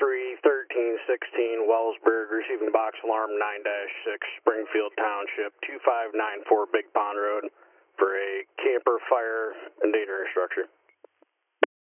1316 Wellsburg, receiving box alarm 9-6, Springfield Township, 2594 Big Pond Road for a camper fire endangering structure.